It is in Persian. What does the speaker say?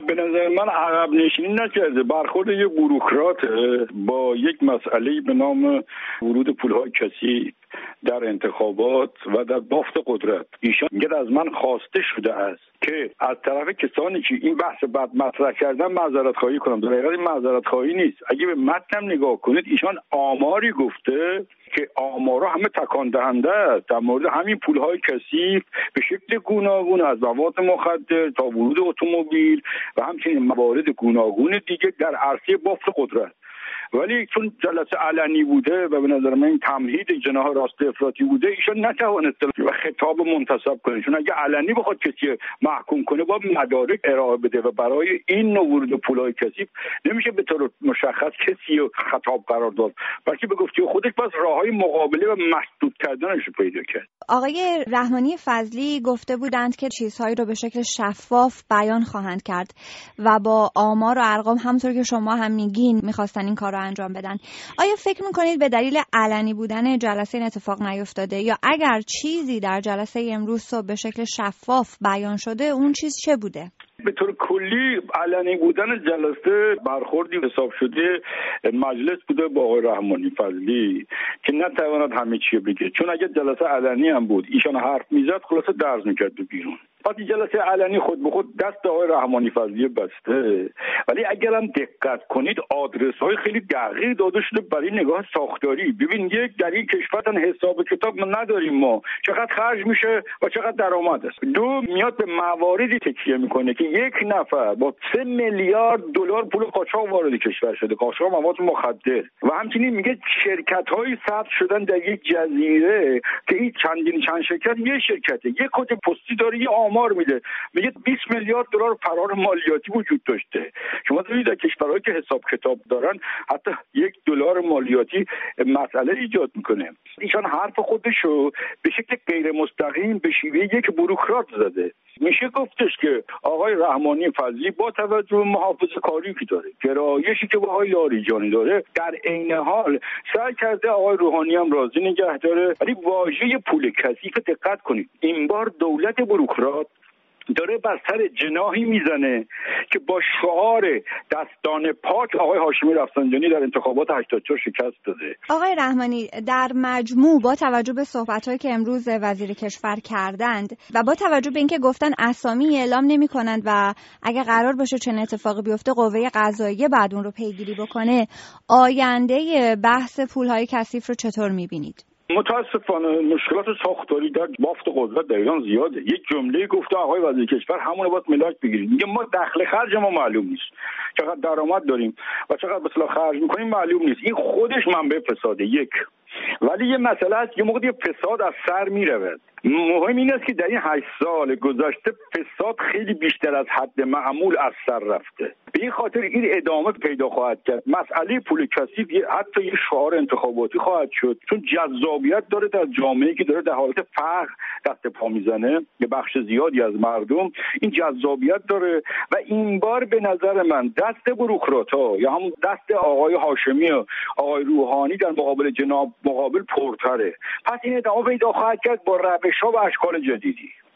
به نظر من عقب نشینی نکرده، برخورد یک بوروکرات با یک مسئله به نام ورود پولهای کثیف در انتخابات و در بافت قدرت. ایشان میگه از من خواسته شده است که از طرف کسانی که این بحث بد مطرح کردن معذرت خواهی کنم. در حقیقت این معذرت خواهی نیست. اگه به متنم نگاه کنید ایشان آماری گفته که آمارها همه تکان دهنده است در مورد همین پولهای کثیف به شکل گوناگون، از مواد مخدر تا ورود اتومبیل و همچنین موارد گوناگون دیگه در عرصه بافت قدرت. ولی چون جلسه علنی بوده و به نظر من این تمهید جناح راست افراطی بوده، ایشان نتوانست و خطاب منتسب کنه. چون اگه علنی بخواد کسی محکوم کنه با مدارک ارائه بده و برای این نوع ورود پولهای کثیف نمیشه به طور مشخص کسی رو خطاب قرار داد، بلکه به گفته خودش باز راههای مقابله و مسدود کردنش رو پیدا کرد. آقای رحمانی فضلی گفته بودند که چیزهایی رو به شکل شفاف بیان خواهند کرد و با آمار و ارقام همونطور که شما هم میگین میخواستن این کار رو انجام بدن. آیا فکر میکنید به دلیل علنی بودن جلسه این اتفاق نیفتاده، یا اگر چیزی در جلسه امروز صبح به شکل شفاف بیان شده اون چیز چه بوده؟ به طور کلی علنی بودن جلسه برخوردی حساب شده مجلس بوده با آقای رحمانی فضلی که نتواند همه چی بگه. چون اگه جلسه علنی هم بود ایشان حرف میزد خلاصه درز میکرد بیرون. وقتی جلسه علنی خود به خود دست آقای رحمانی فضلی بسته، ولی اگر هم دقت کنید آدرس های خیلی دقیق داده شده برای نگاه ساختاری. ببین یک در این کشور حساب کتاب ما نداریم، ما چقدر خرج میشه و چقدر درآمد است. دو میاد به مواردی تکیه میکنه که یک نفر با 3 میلیارد دلار پول قاچاق وارد کشور شده، قاچاق مواد مخدر، و همچنین میگه شرکت های ثبت شدن در یک جزیره که این چند شرکت یه شرکته، یک کد پستی داره، یه آمار میده، میگه 20 میلیارد دلار فرار مالیاتی وجود داشته. شما ببینید در کشورهایی که حساب کتاب دارن حتی $1 مالیاتی مسئله ایجاد میکنه. ایشان حرف خودشو به شکل غیر مستقیم به شیوه یک بوروکرات زده. میشه گفتش که آقای رحمانی فضلی با توجه به محافظه‌کاری که داره، گرایشی که با آقای لاریجانی داره، در عین حال سعی کرده آقای روحانی هم راضی نگه داره. ولی واژه پول کثیف دقت کنید، این بار دولت بوروکرات داره بر سر جناحی میزنه که با شعار دستان پاک آقای هاشمی رفسنجانی در انتخابات 84 شکست داده. آقای رحمانی در مجموع با توجه به صحبت‌هایی که امروز وزیر کشور کردند و با توجه به اینکه گفتن اسامی اعلام نمی‌کنند و اگه قرار باشه چنین اتفاقی بیفته قوه قضاییه بعد اون رو پیگیری بکنه، آینده بحث پول‌های کثیف رو چطور می‌بینید؟ متاسفانه مشکلات ساختاری در بافت قدرت در ایران زیاده. یک جمله گفته آقای وزیر کشور همون باید ملاک بگیرید. میگه ما دخل خرج ما معلوم نیست، چقدر درآمد داریم و چقدر به اصطلاح خرج میکنیم معلوم نیست. این خودش منبع فساده. یک، ولی یه مسئله است، یه موقع یه فساد از سر میرود. مهم این است که در این 8 سال گذشته فساد خیلی بیشتر از حد معمول از سر رفته. به این خاطر این ادامه پیدا خواهد کرد. مسئله پول کثیف حتی یه شعار انتخاباتی خواهد شد، چون جذابیت داره در جامعه‌ای که داره در حالت فقر دست پا میزنه. یه بخش زیادی از مردم این جذابیت داره و این بار به نظر من دست بوروکرات‌ها یا همون دست آقای هاشمی و آقای روحانی در مقابل جناب مقابل پرتره. پس این ادامه پیدا خواهد کرد با روش‌ها و اشکال جدیدی.